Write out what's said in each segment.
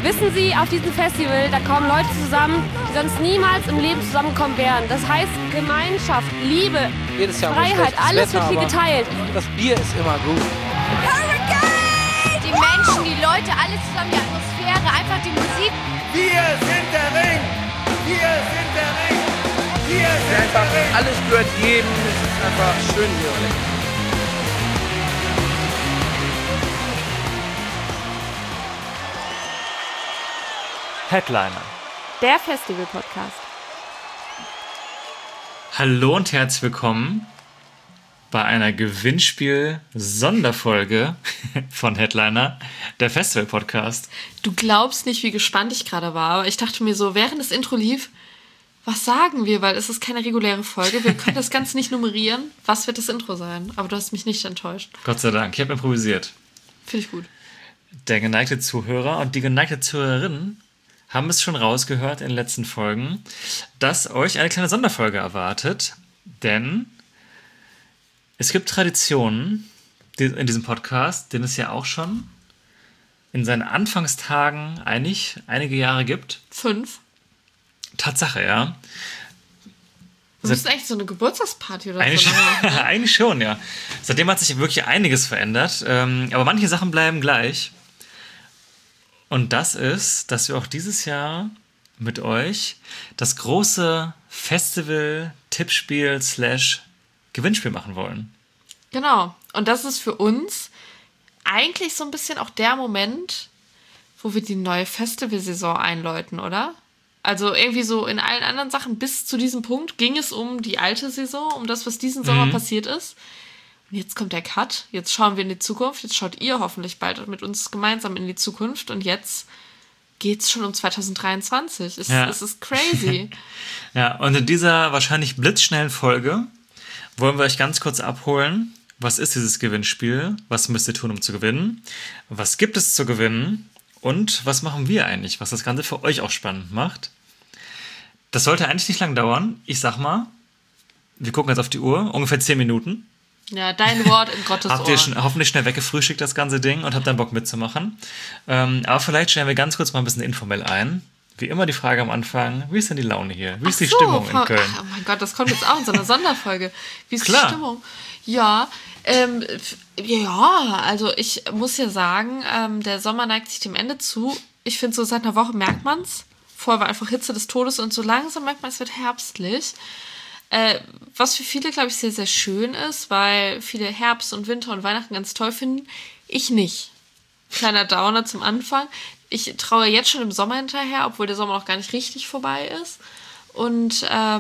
Wissen Sie, auf diesem Festival, da kommen Leute zusammen, die sonst niemals im Leben zusammenkommen wären. Das heißt Gemeinschaft, Liebe, jedes Jahr Freiheit, alles Wetter, wird hier geteilt. Das Bier ist immer gut. Hurricane! Die Menschen, die Leute, alles zusammen, die Atmosphäre, einfach die Musik. Wir sind der Ring! Wir sind der Ring! Wir sind Einfach, der Ring! alles gehört jedem. Es ist einfach schön hier. Headliner. Der Festival-Podcast. Hallo und herzlich willkommen bei einer Gewinnspiel-Sonderfolge von Headliner, der Festival-Podcast. Du glaubst nicht, wie gespannt ich gerade war, aber ich dachte mir so, während das Intro lief, was sagen wir, weil es ist keine reguläre Folge, wir können das Ganze nicht nummerieren. Was wird das Intro sein? Aber du hast mich nicht enttäuscht. Gott sei Dank, ich habe improvisiert. Finde ich gut. Der geneigte Zuhörer und die geneigte Zuhörerin haben es schon rausgehört in den letzten Folgen, dass euch eine kleine Sonderfolge erwartet, denn es gibt Traditionen in diesem Podcast, den es ja auch schon in seinen Anfangstagen einige Jahre gibt. 5. Tatsache, ja. Du bist eigentlich so eine Geburtstagsparty oder Eigentlich, so. eigentlich schon, ja. Seitdem hat sich wirklich einiges verändert, aber manche Sachen bleiben gleich. Und das ist, dass wir auch dieses Jahr mit euch das große Festival-Tippspiel/Gewinnspiel machen wollen. Genau. Und das ist für uns eigentlich so ein bisschen auch der Moment, wo wir die neue Festivalsaison einläuten, oder? Also irgendwie so in allen anderen Sachen bis zu diesem Punkt ging es um die alte Saison, um das, was diesen Sommer passiert ist. Und jetzt kommt der Cut, jetzt schauen wir in die Zukunft, jetzt schaut ihr hoffentlich bald mit uns gemeinsam in die Zukunft und jetzt geht's schon um 2023. Es ist crazy. Ja, und in dieser wahrscheinlich blitzschnellen Folge wollen wir euch ganz kurz abholen. Was ist dieses Gewinnspiel? Was müsst ihr tun, um zu gewinnen? Was gibt es zu gewinnen? Und was machen wir eigentlich, was das Ganze für euch auch spannend macht? Das sollte eigentlich nicht lang dauern. Ich sag mal, wir gucken jetzt auf die Uhr, ungefähr 10 Minuten. Ja, dein Wort in Gottes Ohr. Habt ihr hoffentlich schnell weggefrühstückt, das ganze Ding, und habt dann Bock mitzumachen. Aber vielleicht stellen wir ganz kurz mal ein bisschen informell ein. Wie immer die Frage am Anfang, wie ist denn die Laune hier? Wie ist die Stimmung in Köln? Oh mein Gott, das kommt jetzt auch in so einer Sonderfolge. Wie ist Klar. die Stimmung? Ja, also ich muss ja sagen, der Sommer neigt sich dem Ende zu. Ich finde, so seit einer Woche merkt man es. Vorher war einfach Hitze des Todes und so langsam merkt man, es wird herbstlich. Was für viele, glaube ich, sehr, sehr schön ist, weil viele Herbst und Winter und Weihnachten ganz toll finden. Ich nicht. Kleiner Downer zum Anfang. Ich traue jetzt schon im Sommer hinterher, obwohl der Sommer noch gar nicht richtig vorbei ist. Und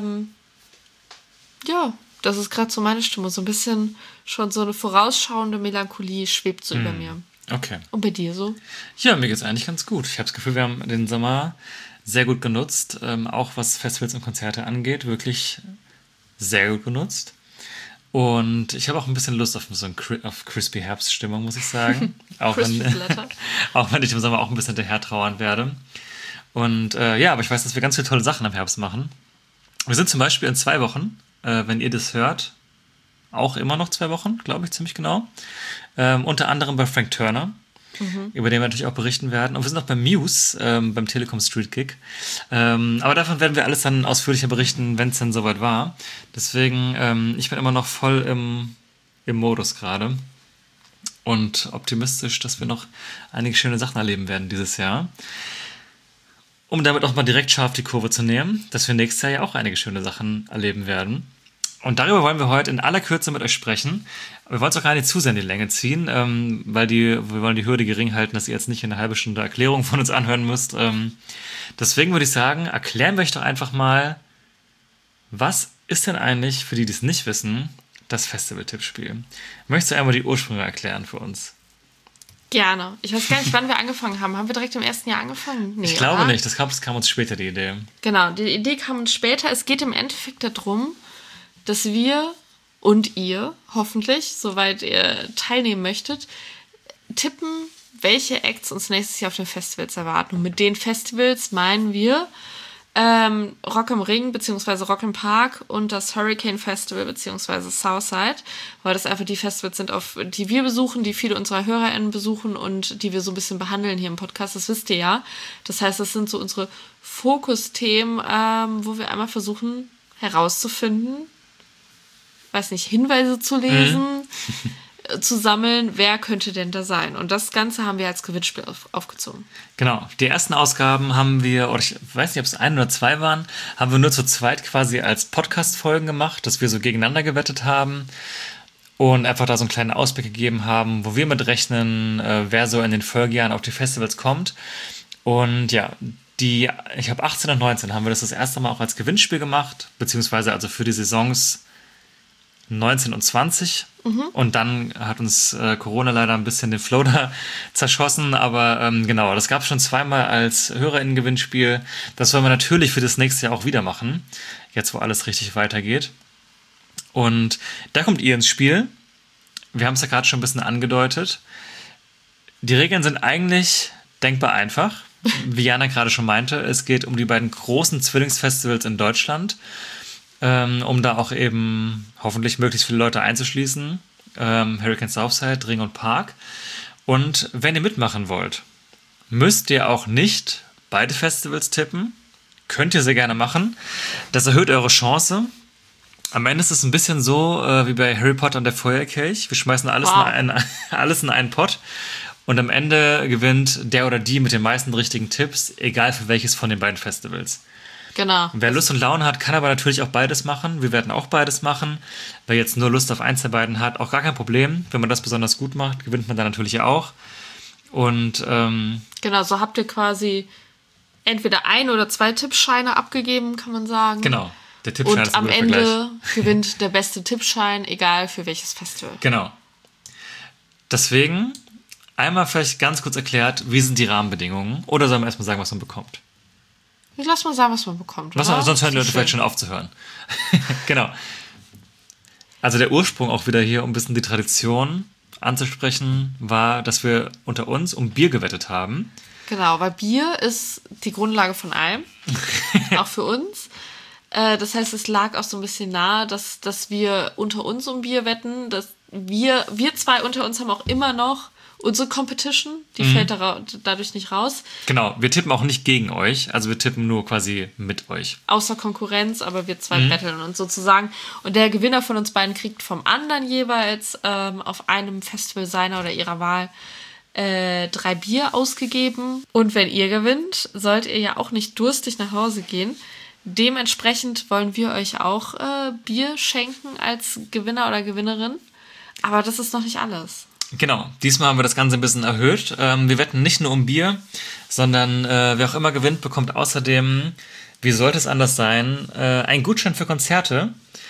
das ist gerade so meine Stimmung. So ein bisschen schon so eine vorausschauende Melancholie schwebt so über mir. Okay. Und bei dir so? Ja, mir geht's eigentlich ganz gut. Ich habe das Gefühl, wir haben den Sommer sehr gut genutzt. Auch was Festivals und Konzerte angeht, wirklich sehr gut genutzt. Und ich habe auch ein bisschen Lust auf so auf Crispy Herbststimmung, muss ich sagen. auch wenn ich im Sommer auch ein bisschen hinterher trauern werde. Und aber ich weiß, dass wir ganz viele tolle Sachen im Herbst machen. Wir sind zum Beispiel in 2 Wochen, wenn ihr das hört, auch immer noch 2 Wochen, glaube ich, ziemlich genau. Unter anderem bei Frank Turner, über den wir natürlich auch berichten werden. Und wir sind auch bei Muse, beim Telekom Street Gig. Aber davon werden wir alles dann ausführlicher berichten, wenn es dann soweit war. Deswegen, ich bin immer noch voll im Modus gerade. Und optimistisch, dass wir noch einige schöne Sachen erleben werden dieses Jahr. Um damit auch mal direkt scharf die Kurve zu nehmen, dass wir nächstes Jahr ja auch einige schöne Sachen erleben werden. Und darüber wollen wir heute in aller Kürze mit euch sprechen. Wir wollen es auch gar nicht zu sehr in die Länge ziehen, weil wir wollen die Hürde gering halten, dass ihr jetzt nicht eine halbe Stunde Erklärung von uns anhören müsst. Deswegen würde ich sagen, erklären wir euch doch einfach mal, was ist denn eigentlich, für die, die es nicht wissen, das Festival-Tippspiel? Möchtest du einmal die Ursprünge erklären für uns? Gerne. Ich weiß gar nicht, wann wir angefangen haben. Haben wir direkt im ersten Jahr angefangen? Nee, ich glaube oder? nicht. Das kam uns später, die Idee. Genau, die Idee kam uns später. Es geht im Endeffekt darum, dass wir und ihr, hoffentlich, soweit ihr teilnehmen möchtet, tippen, welche Acts uns nächstes Jahr auf den Festivals erwarten. Und mit den Festivals meinen wir Rock am Ring bzw. Rock im Park und das Hurricane Festival bzw. Southside, weil das einfach die Festivals sind, auf die wir besuchen, die viele unserer HörerInnen besuchen und die wir so ein bisschen behandeln hier im Podcast, das wisst ihr ja. Das heißt, das sind so unsere Fokusthemen, wo wir einmal versuchen herauszufinden, weiß nicht, Hinweise zu lesen, zu sammeln, wer könnte denn da sein. Und das Ganze haben wir als Gewinnspiel aufgezogen. Genau, die ersten Ausgaben haben wir, oder ich weiß nicht, ob es 1 oder 2 waren, haben wir nur zu zweit quasi als Podcast-Folgen gemacht, dass wir so gegeneinander gewettet haben und einfach da so einen kleinen Ausblick gegeben haben, wo wir mit rechnen, wer so in den Folgejahren auf die Festivals kommt. Und ja, ich habe 18 und 19 haben wir das erste Mal auch als Gewinnspiel gemacht, beziehungsweise also für die Saisons 19 und 20. Und dann hat uns Corona leider ein bisschen den Flow da zerschossen. Aber genau, das gab es schon 2-mal als HörerInnen-Gewinnspiel. Das wollen wir natürlich für das nächste Jahr auch wieder machen. Jetzt, wo alles richtig weitergeht. Und da kommt ihr ins Spiel. Wir haben es ja gerade schon ein bisschen angedeutet. Die Regeln sind eigentlich denkbar einfach. Wie Jana gerade schon meinte, es geht um die beiden großen Zwillingsfestivals in Deutschland. Um da auch eben hoffentlich möglichst viele Leute einzuschließen. Hurricane Southside, Ring und Park. Und wenn ihr mitmachen wollt, müsst ihr auch nicht beide Festivals tippen. Könnt ihr sehr gerne machen. Das erhöht eure Chance. Am Ende ist es ein bisschen so wie bei Harry Potter und der Feuerkelch. Wir schmeißen alles in einen Pott. Und am Ende gewinnt der oder die mit den meisten richtigen Tipps, egal für welches von den beiden Festivals. Genau. Wer Lust und Laune hat, kann aber natürlich auch beides machen. Wir werden auch beides machen. Wer jetzt nur Lust auf eins der beiden hat, auch gar kein Problem. Wenn man das besonders gut macht, gewinnt man dann natürlich auch. Und genau, so habt ihr quasi entweder 1 oder 2 Tippscheine abgegeben, kann man sagen. Genau, der Tippschein und ist ein am guter Ende Vergleich. gewinnt der beste Tippschein, egal für welches Festival. Genau. Deswegen einmal vielleicht ganz kurz erklärt, wie sind die Rahmenbedingungen? Oder sollen wir erstmal sagen, was man bekommt? Lass mal sagen, was man bekommt. Sonst hören die Leute vielleicht schon auf zu hören. Genau. Also der Ursprung auch wieder hier, um ein bisschen die Tradition anzusprechen, war, dass wir unter uns um Bier gewettet haben. Genau, weil Bier ist die Grundlage von allem. Auch für uns. Das heißt, es lag auch so ein bisschen nahe, dass wir unter uns um Bier wetten. Dass wir zwei unter uns haben auch immer noch unsere Competition, die fällt dadurch nicht raus. Genau, wir tippen auch nicht gegen euch, also wir tippen nur quasi mit euch. Außer Konkurrenz, aber wir zwei betteln uns sozusagen. Und der Gewinner von uns beiden kriegt vom anderen jeweils auf einem Festival seiner oder ihrer Wahl 3 Bier ausgegeben. Und wenn ihr gewinnt, sollt ihr ja auch nicht durstig nach Hause gehen. Dementsprechend wollen wir euch auch Bier schenken als Gewinner oder Gewinnerin. Aber das ist noch nicht alles. Genau, diesmal haben wir das Ganze ein bisschen erhöht. Wir wetten nicht nur um Bier, sondern wer auch immer gewinnt, bekommt außerdem, wie sollte es anders sein, einen Gutschein für Konzerte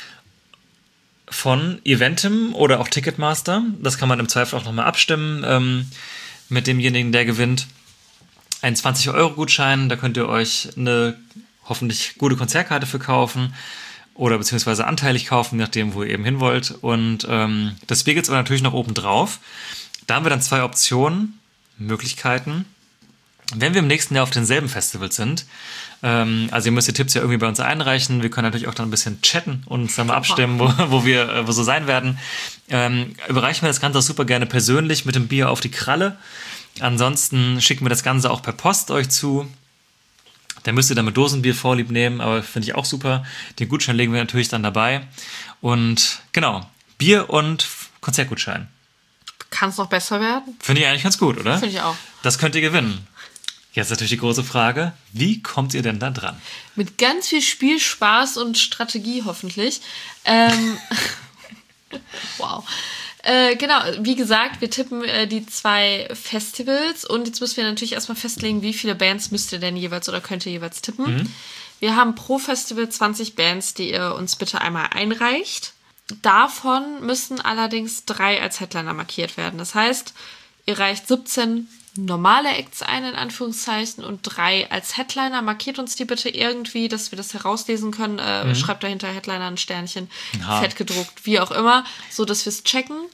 von Eventim oder auch Ticketmaster. Das kann man im Zweifel auch nochmal abstimmen mit demjenigen, der gewinnt. Ein 20-Euro-Gutschein, da könnt ihr euch eine hoffentlich gute Konzertkarte für kaufen. Oder beziehungsweise anteilig kaufen, je nachdem, wo ihr eben hin wollt. Und das Bier gibt es aber natürlich noch oben drauf. Da haben wir dann 2 Optionen, Möglichkeiten. Wenn wir im nächsten Jahr auf denselben Festivals sind, also ihr müsst die Tipps ja irgendwie bei uns einreichen. Wir können natürlich auch dann ein bisschen chatten und uns dann mal abstimmen, wo wir so sein werden. Überreichen wir das Ganze auch super gerne persönlich mit dem Bier auf die Kralle. Ansonsten schicken wir das Ganze auch per Post euch zu. Da müsst ihr dann mit Dosenbier Vorlieb nehmen, aber finde ich auch super. Den Gutschein legen wir natürlich dann dabei. Und genau, Bier und Konzertgutschein. Kann es noch besser werden? Finde ich eigentlich ganz gut, oder? Finde ich auch. Das könnt ihr gewinnen. Jetzt natürlich die große Frage, wie kommt ihr denn da dran? Mit ganz viel Spielspaß und Strategie hoffentlich. Wow. Genau, wie gesagt, wir tippen die 2 Festivals und jetzt müssen wir natürlich erstmal festlegen, wie viele Bands müsst ihr denn jeweils oder könnt ihr jeweils tippen. Wir haben pro Festival 20 Bands, die ihr uns bitte einmal einreicht. Davon müssen allerdings 3 als Headliner markiert werden. Das heißt, ihr reicht 17 normale Acts ein, in Anführungszeichen, und 3 als Headliner. Markiert uns die bitte irgendwie, dass wir das herauslesen können. Schreibt dahinter Headliner ein Sternchen, fett gedruckt, wie auch immer, so dass wir es checken.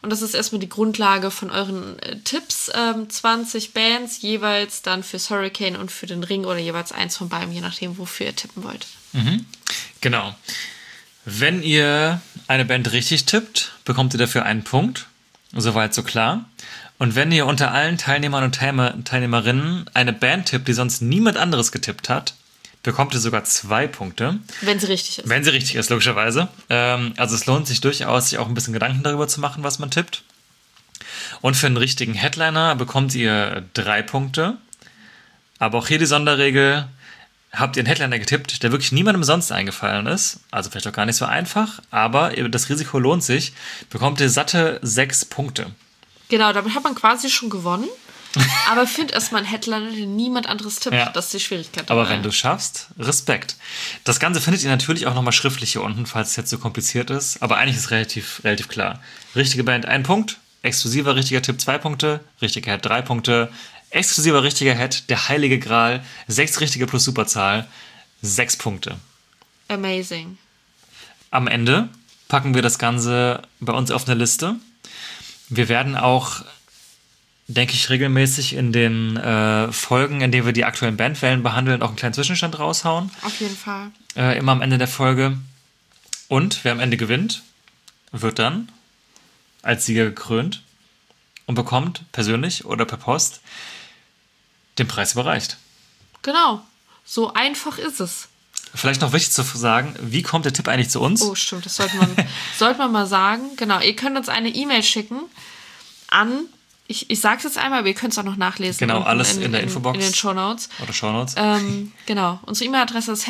Und das ist erstmal die Grundlage von euren Tipps. 20 Bands, jeweils dann fürs Hurricane und für den Ring oder jeweils eins von beiden, je nachdem, wofür ihr tippen wollt. Genau. Wenn ihr eine Band richtig tippt, bekommt ihr dafür einen Punkt. Soweit so klar. Und wenn ihr unter allen Teilnehmern und Teilnehmerinnen eine Band tippt, die sonst niemand anderes getippt hat, bekommt ihr sogar 2 Punkte. Wenn sie richtig ist. Wenn sie richtig ist, logischerweise. Also es lohnt sich durchaus, sich auch ein bisschen Gedanken darüber zu machen, was man tippt. Und für einen richtigen Headliner bekommt ihr 3 Punkte. Aber auch hier die Sonderregel: Habt ihr einen Headliner getippt, der wirklich niemandem sonst eingefallen ist, also vielleicht auch gar nicht so einfach, aber das Risiko lohnt sich, bekommt ihr satte 6 Punkte. Genau, damit hat man quasi schon gewonnen. Aber find erstmal einen Headliner, den niemand anderes tippt. Ja. Das ist die Schwierigkeit. Aber wenn du es schaffst, Respekt. Das Ganze findet ihr natürlich auch nochmal schriftlich hier unten, falls es jetzt so kompliziert ist. Aber eigentlich ist es relativ klar. Richtige Band 1 Punkt, exklusiver richtiger Tipp 2 Punkte, richtiger Head 3 Punkte, exklusiver richtiger Head, der heilige Gral, 6 richtige plus Superzahl, 6 Punkte. Amazing. Am Ende packen wir das Ganze bei uns auf eine Liste. Wir werden auch, denke ich, regelmäßig in den Folgen, in denen wir die aktuellen Bandwellen behandeln, auch einen kleinen Zwischenstand raushauen. Auf jeden Fall. Immer am Ende der Folge. Und wer am Ende gewinnt, wird dann als Sieger gekrönt und bekommt persönlich oder per Post den Preis überreicht. Genau. So einfach ist es. Vielleicht noch wichtig zu sagen, wie kommt der Tipp eigentlich zu uns? Oh, stimmt, das sollte man mal sagen. Genau, ihr könnt uns eine E-Mail schicken an, ich sage es jetzt einmal, aber ihr könnt es auch noch nachlesen. Genau, alles in der Infobox. In den Shownotes. Oder Shownotes. Genau, unsere E-Mail-Adresse ist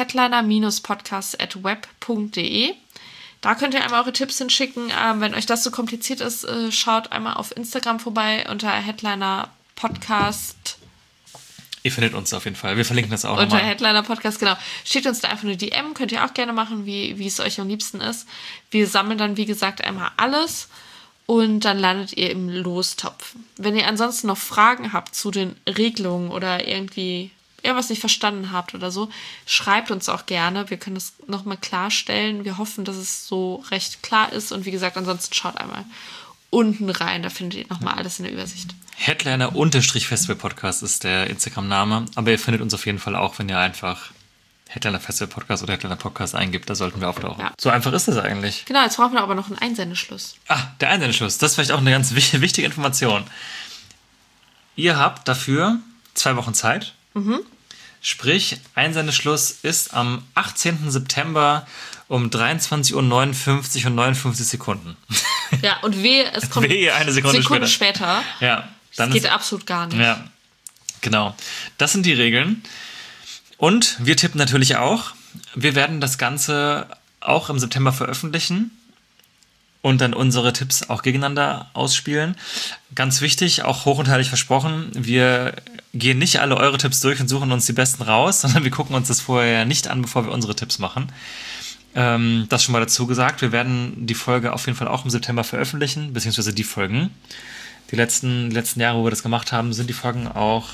headliner-podcast@web.de. Da könnt ihr einmal eure Tipps hinschicken. Wenn euch das so kompliziert ist, schaut einmal auf Instagram vorbei unter Headliner Podcast. Ihr findet uns auf jeden Fall. Wir verlinken das auch Unter nochmal. Headliner Podcast, genau. Schickt uns da einfach eine DM, könnt ihr auch gerne machen, wie es euch am liebsten ist. Wir sammeln dann, wie gesagt, einmal alles und dann landet ihr im Lostopf. Wenn ihr ansonsten noch Fragen habt zu den Regelungen oder irgendwie irgendwas nicht verstanden habt oder so, schreibt uns auch gerne. Wir können das nochmal klarstellen. Wir hoffen, dass es so recht klar ist und wie gesagt, ansonsten schaut einmal unten rein, da findet ihr nochmal alles in der Übersicht. Headliner-Festival-Podcast ist der Instagram-Name, aber ihr findet uns auf jeden Fall auch, wenn ihr einfach Headliner-Festival-Podcast oder Headliner-Podcast eingibt, da sollten wir auftauchen. Ja. So einfach ist das eigentlich. Genau, jetzt brauchen wir aber noch einen Einsendeschluss. Der Einsendeschluss, das ist vielleicht auch eine ganz wichtige Information. Ihr habt dafür 2 Wochen Zeit. Sprich, Einsendeschluss ist am 18. September um 23:59 Uhr und 59 Sekunden. Ja, und es kommt eine Sekunde später. Ja, das geht absolut gar nicht. Ja, genau. Das sind die Regeln. Und wir tippen natürlich auch. Wir werden das Ganze auch im September veröffentlichen und dann unsere Tipps auch gegeneinander ausspielen. Ganz wichtig, auch hoch und heilig versprochen, wir gehen nicht alle eure Tipps durch und suchen uns die besten raus, sondern wir gucken uns das vorher nicht an, bevor wir unsere Tipps machen. Das schon mal dazu gesagt. Wir werden die Folge auf jeden Fall auch im September veröffentlichen, beziehungsweise die Folgen. Die letzten Jahre, wo wir das gemacht haben, sind die Folgen auch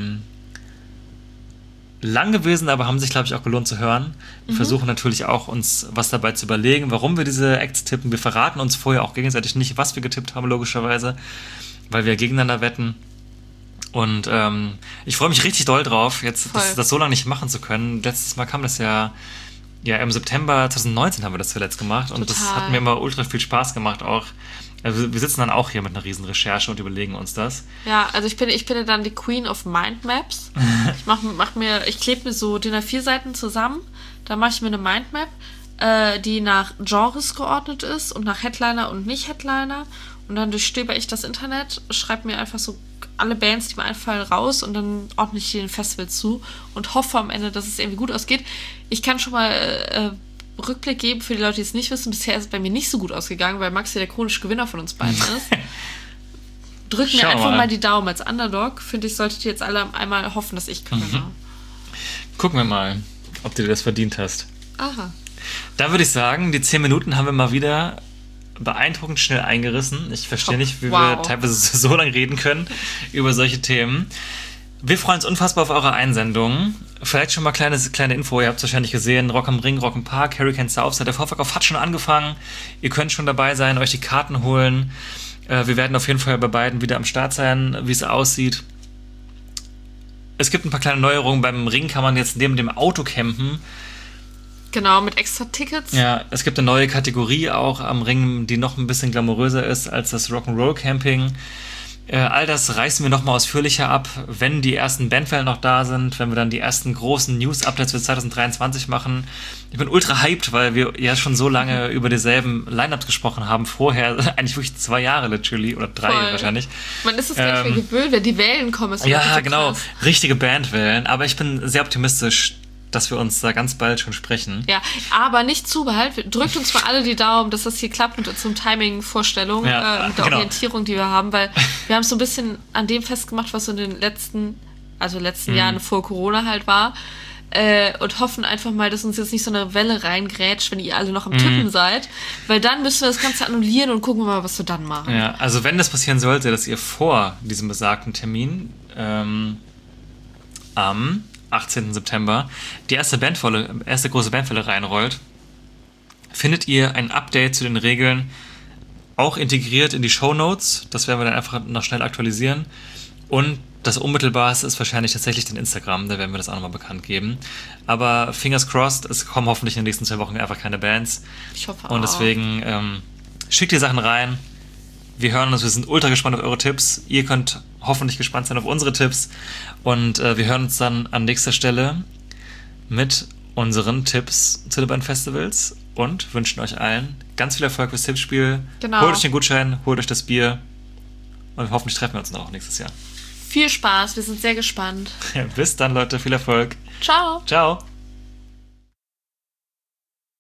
lang gewesen, aber haben sich, glaube ich, auch gelohnt zu hören. Wir versuchen natürlich auch, uns was dabei zu überlegen, warum wir diese Acts tippen. Wir verraten uns vorher auch gegenseitig nicht, was wir getippt haben, logischerweise, weil wir gegeneinander wetten. Und ich freue mich richtig doll drauf, jetzt das so lange nicht machen zu können. Letztes Mal kam das ja im September 2019 haben wir das zuletzt gemacht. Und Total. Das hat mir immer ultra viel Spaß gemacht auch. Also wir sitzen dann auch hier mit einer riesen Recherche und überlegen uns das. Ja, also ich bin ja dann die Queen of Mindmaps. Ich klebe mir so DIN A4-Seiten zusammen, da mache ich mir eine Mindmap, die nach Genres geordnet ist und nach Headliner und Nicht-Headliner. Und dann durchstöber ich das Internet, schreibe mir einfach so alle Bands, die mir einfallen, raus und dann ordne ich die den Festival zu und hoffe am Ende, dass es irgendwie gut ausgeht. Ich kann schon mal Rückblick geben für die Leute, die es nicht wissen. Bisher ist es bei mir nicht so gut ausgegangen, weil Maxi der chronische Gewinner von uns beiden ist. Drückt mir einfach mal die Daumen. Als Underdog, finde ich, solltet ihr jetzt alle einmal hoffen, dass ich gewinne. Gucken wir mal, ob du dir das verdient hast. Aha. Dann würde ich sagen, die 10 Minuten haben wir mal wieder beeindruckend schnell eingerissen. Ich verstehe nicht, wie wir teilweise so lange reden können über solche Themen. Wir freuen uns unfassbar auf eure Einsendungen. Vielleicht schon mal kleine Info, ihr habt es wahrscheinlich gesehen, Rock am Ring, Rock im Park, Hurricane Southside, der Vorverkauf hat schon angefangen. Ihr könnt schon dabei sein, euch die Karten holen. Wir werden auf jeden Fall bei beiden wieder am Start sein, wie es aussieht. Es gibt ein paar kleine Neuerungen. Beim Ring kann man jetzt neben dem Auto campen. Genau, mit extra Tickets. Ja, es gibt eine neue Kategorie auch am Ring, die noch ein bisschen glamouröser ist als das Rock'n'Roll Camping. All das reißen wir nochmal ausführlicher ab, wenn die ersten Bandwellen noch da sind, wenn wir dann die ersten großen News-Updates für 2023 machen. Ich bin ultra hyped, weil wir ja schon so lange über dieselben Lineups gesprochen haben. Vorher, eigentlich wirklich 2 Jahre literally, oder 3 Voll. wahrscheinlich. Man ist es gar nicht mehr gewöhnt, wenn die Wellen kommen. Ist Ja, wirklich so genau. krass. Richtige Bandwellen. Aber ich bin sehr optimistisch, dass wir uns da ganz bald schon sprechen. Ja, aber nicht zu bald. Drückt uns mal alle die Daumen, dass das hier klappt mit unserem Timing-Vorstellung, Ja, mit der genau. Orientierung, die wir haben, weil wir haben es so ein bisschen an dem festgemacht, was so in den letzten Jahren vor Corona halt war. Und hoffen einfach mal, dass uns jetzt nicht so eine Welle reingrätscht, wenn ihr alle noch am Tippen seid. Weil dann müssen wir das Ganze annullieren und gucken mal, was wir dann machen. Ja, also wenn das passieren sollte, dass ihr vor diesem besagten Termin am 18. September die erste große Bandwelle reinrollt, findet ihr ein Update zu den Regeln auch integriert in die Shownotes. Das werden wir dann einfach noch schnell aktualisieren. Und das Unmittelbarste ist wahrscheinlich tatsächlich den Instagram, da werden wir das auch nochmal bekannt geben. Aber fingers crossed, es kommen hoffentlich in den nächsten 2 Wochen einfach keine Bands. Ich hoffe auch. Und deswegen schickt die Sachen rein. Wir hören uns, wir sind ultra gespannt auf eure Tipps. Ihr könnt hoffentlich gespannt sein auf unsere Tipps. Und wir hören uns dann an nächster Stelle mit unseren Tipps zu den beiden Festivals und wünschen euch allen ganz viel Erfolg fürs Tippspiel. Genau. Holt euch den Gutschein, holt euch das Bier und hoffentlich treffen wir uns noch nächstes Jahr. Viel Spaß, wir sind sehr gespannt. Bis dann, Leute, viel Erfolg. Ciao. Ciao.